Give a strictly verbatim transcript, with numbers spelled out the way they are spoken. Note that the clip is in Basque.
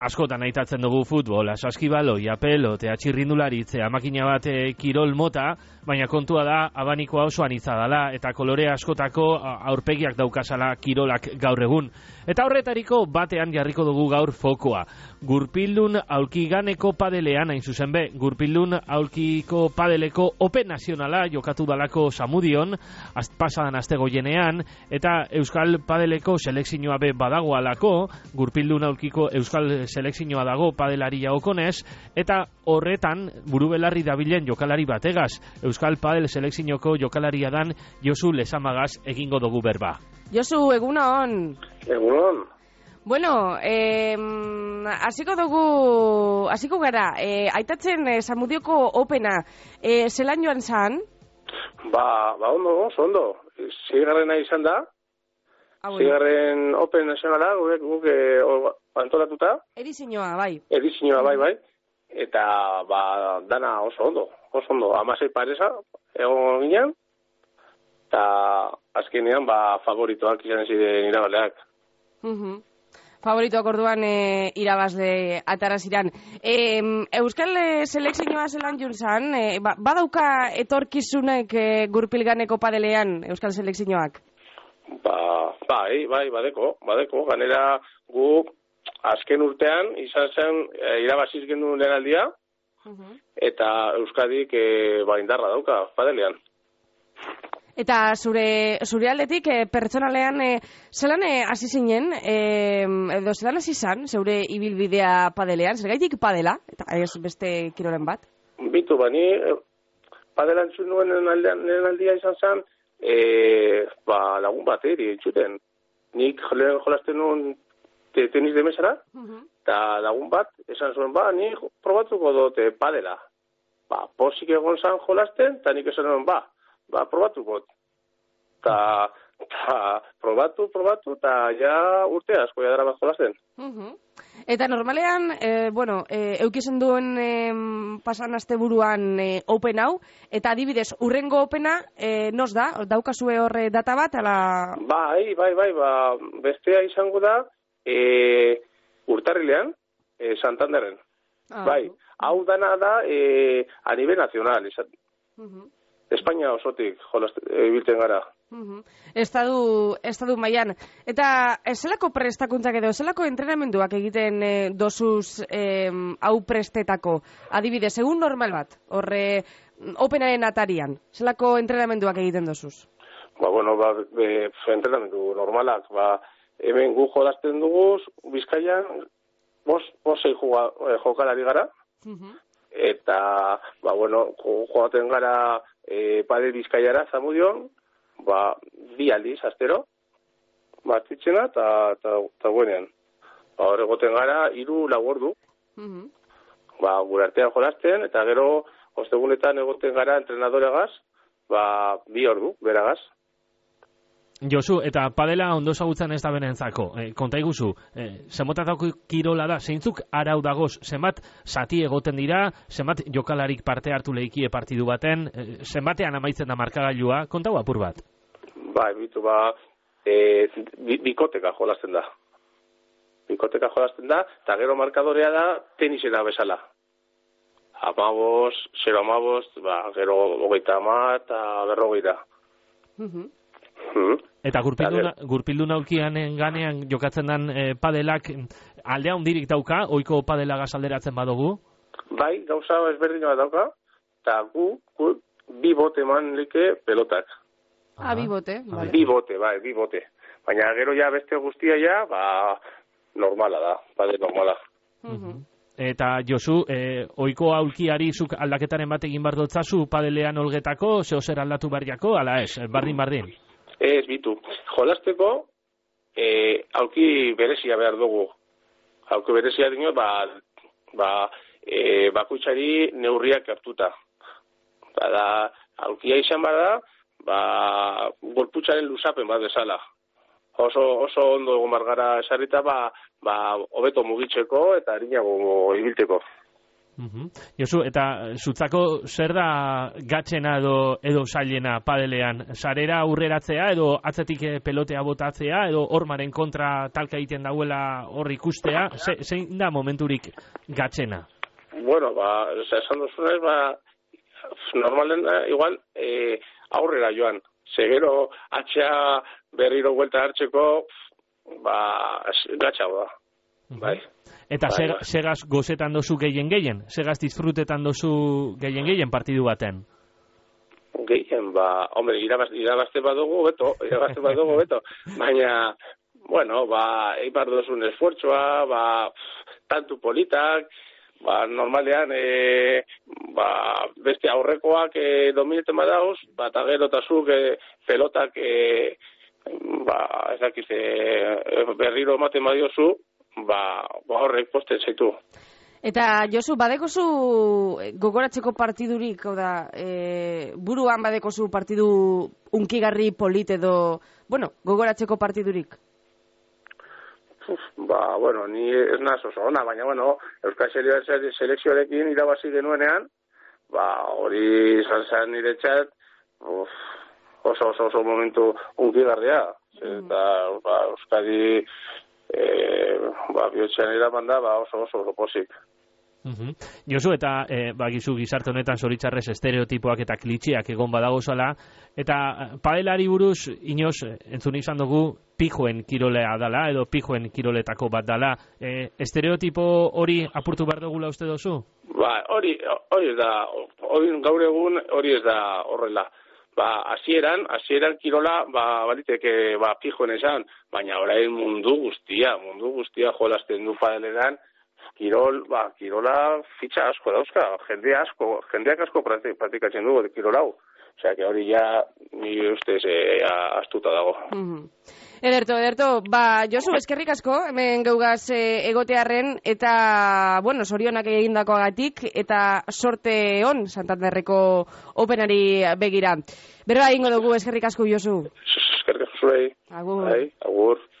askotan aitatzen dugu futbola, saskibaloi, pelota, txirrindularitza, makina bat e, kirol mota, baina kontua da abanikoa oso anitza dela eta kolore askotako aurpegiak daukasala kirolak gaur egun. Eta horretariko batean jarriko dugu gaur fokoa. Gurpildun aulkiganeko padelean, hain zuzen be, Gurpildun aulkiko padeleko Open Nazionala jokatu dalako Samudion, pasadan aste goienean, eta Euskal Padeleko selekzioa be badagoalako, Gurpildun aulkiko Euskal selekzioa dago padelaria okonez, eta horretan burubelarri dabilen jokalari bategaz, Euskal Padel selekzioko jokalaria dan Josu Lezamagaz egingo dugu berba. Josu, egunon. Egunon. Bueno, eh, hasiko dugu, hasiko gara, eh, aitatzen eh, Samudioko Opena, eh, zelan joan zan? Ba, ba ondo, oso ondo. Zigarrena izan da. Ah, bueno. Zigarren Open Nazionala, guk, guk eh, antolatuta. Edizioa, bai. Edizioa, bai, bai. Eta, ba, dana oso ondo. Oso ondo, amasei pareza, egon ginen. Eta, azkenean, ba, favoritoak izan ziren irabaleak. Mhm. Favoritoak orduan e, irabazle ataraziran. E, Euskal selekzioa zelan juntzan, e, ba, badauka etorkizunek e, Gurpilganeko padelean Euskal selekzioak? Ba, bai, bai, badeko, badeko. Ganera gu azken urtean izan zen e, irabaziz genuen denaldia, uh-huh. Eta Euskadik e, ba, indarra dauka padelean. Eta zure, zure aldetik, e, pertsonalean, e, zelan hasi e, zinen, e, edo zelan hasi zan, zeure ibilbidea padelean, zer gaitik padela, eta ez beste kirolen bat? Bitu, bani, padela entzun nuen nenen aldia izan zen, e, ba, lagun bat eri entzuten. Nik lehen jolazten nuen te, tenis de mesara, eta uh-huh. Lagun bat, esan zuen, ba, nik probatuko dute padela. Ba, posik egon zan jolazten, eta nik esan nuen, ba, ba, probatu bot. Ta, ta, probatu, probatu, eta ja urte asko ja dara bat jolasten. Uh-huh. Eta normalean, e, bueno, e, eukisen duen e, pasan aste buruan e, Open hau, eta adibidez, urrengo Opena, e, nos da? Daukazue horre data bat, ala... Bai, bai, bai, ba, bestea izango da, e, urtarrilean, e, Santanderren. Ah, bai, uh-huh. Hau dana da, e, a nivel nazional, izan. Uh-huh. Espainia osotik ibiltzen gara. Uh-huh. Estadu, estadu mailan. Eta zelako prestakuntzak edo, zelako entrenamenduak egiten e, dosuz e, hau prestetako? Adibidez, egun normal bat, horre Openaren atarian, zelako entrenamenduak egiten dosuz? Ba, bueno, ba, be, entrenamendu normalak, ba, hemen gu jolazten dugu, Bizkaian, bos, bosei jokalari gara, uh-huh. Eta, ba, bueno, joaten gara e, Padel Bizkaiara, Zamudion, ba, bi aldiz, astero, bat zitzena, eta guenean. Ba, hor egoten gara, hiru lau ordu. Uh-huh. Ba, gure artean jolazten, eta gero, ostegunetan egoten gara entrenadoregaz, ba, bi ordu, beragaz. Josu, eta padela ondo ezagutzen ez da benentzako. E, konta iguzu, e, zenbatatako kirola da, zeintzuk arau dagoz, zenbat zati egoten dira, zenbat jokalarik parte hartu lehikie partidu baten, e, zenbatean amaitzen da markagailua, konta apur bat? Ba, bitu, ba, e, bikoteka jolazten da. Bikoteka jolazten da, eta gero markadorea da tenisena bezala. Amabos, zero amabos, ba, gero hogeita ama eta berrogeita. Mhm. Hmm. Eta gurpildun aulkian ganean jokatzen den e, padelak aldea hundirik dauka, oiko padelagaz alderatzen badugu? Bai, gauza ezberdin bat dauka, eta gu, gu bi bote eman like pelotak. Ah, bi bote, vale. Bi bote, bai, bi bote. Baina gero ja beste guztia ja, ba, normala da, padel normala. Uh-huh. Eta Josu, e, oiko aulkiari zuk aldaketaren bat egin bar dotzazu padelean olgetako, zeo zer aldatu barriako, ala ez, bardin-bardin? Ez, bitu. Jolasteko, e, aulki berezia behar dugu. Aulki berezia dino, ba, ba, e, bakutsari neurriak hartuta. Bada, aulkia izan bada, ba, gorputzaren luzapen bat bezala. Oso, oso ondo egon margara esarrita, ba, ba, hobeto mugitzeko eta harinago ibilteko. Uh-huh. Josu, eta zutzako zer da gatxena edo, edo zailena padelean? Sarera aurreratzea edo atzetik pelotea botatzea edo hormaren kontra talka egiten dauela hor ikustea? Ze, zein da momenturik gatxena? Bueno, ba, esan duzunez, ba, normalen da, igual, e, aurrera joan. Segero, atxea berriro vuelta hartzeko, ba, gatxa da. Bai. Eta bai, bai. Segaz gozetan dozu gehien-gehien? Segaz disfrutetan dozu gehien-gehien partidu baten? Gehien, ba, hombre, irabaz, irabazte badugu, beto, irabazte badugu, beto. Baina, bueno, ba, eipar dozun esfuertzoa, ba, tantu politak, ba, normalean, e, ba, beste aurrekoak e, domineten badauz, ba, eta gero eta zuk e, pelotak, e, ba, ez dakit, e, berriro ematen badiozu, ba, ba horrek posten zaitu. Eta, Josu, badekozu gogoratzeko partidurik, hau da, e, buruan badekozu partidu unkigarri polit edo, bueno, gogoratzeko partidurik? Uf, ba, bueno, ni ez naz oso ona, baina, bueno, Euskal Selekzioarekin irabazi genuenean, ba, hori izan zen niretzat, uf, oso, oso, oso momentu unkigarria. Mm. Eta, ba, Euskadi, E, ba, bihotzean iraban da, ba, oso oso oso posik. Uh-huh. Josu, eta e, bagizu gizarte honetan zoritzarrez estereotipoak eta klitxeak egon badagozala, eta padelari buruz, inoz, entzun izan dugu, pijoen kirolea dala, edo pijoen kiroletako bat dala. E, estereotipo hori apurtu behar dugula uste dozu? Ba, hori, hori ez da, hori gaur egun hori ez da horrela. Ba, hasieran, hasieran kirola, ba, baliteke, ba, pijoen esan, baina orain mundu guztia, mundu guztia jolasten du padeleran, kirol, ba, kirola fitxa asko dauzka, jende asko, jendeak asko praktikatzen du kirol hau. Osea, que hori ja, ni ustez, e, astuta dago. Mm-hmm. Ederto, ederto, ba, Josu, eskerrik asko, hemen geugaz e, egotearren, eta, bueno, sorionak egindakoagatik, eta sorte on, Santanderreko Openari begira. Berba egingo dugu, eskerrik asko, Josu. Eskerrik asko zurei. Agur. Bai, agur.